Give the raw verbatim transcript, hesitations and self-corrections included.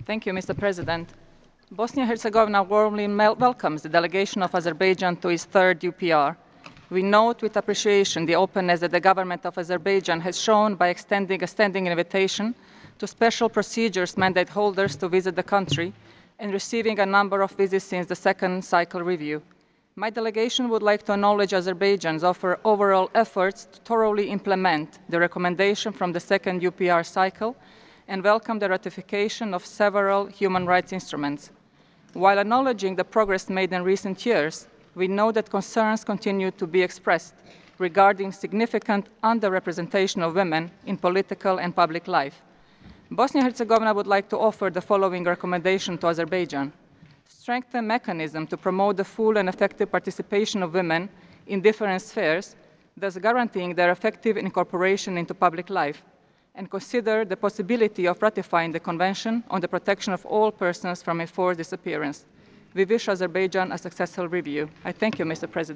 Thank you, Mister President. Bosnia-Herzegovina warmly welcomes the delegation of Azerbaijan to its third U P R. We note with appreciation the openness that the government of Azerbaijan has shown by extending a standing invitation to special procedures mandate holders to visit the country and receiving a number of visits since the second cycle review. My delegation would like to acknowledge Azerbaijan's offer overall efforts to thoroughly implement the recommendation from the second U P R cycle and welcome the ratification of several human rights instruments. While acknowledging the progress made in recent years, we know that concerns continue to be expressed regarding significant underrepresentation of women in political and public life. Bosnia-Herzegovina would like to offer the following recommendation to Azerbaijan. Strengthen mechanism to promote the full and effective participation of women in different spheres, thus guaranteeing their effective incorporation into public life, and consider the possibility of ratifying the Convention on the Protection of All Persons from Enforced Disappearance. We wish Azerbaijan a successful review. I thank you, Mister President.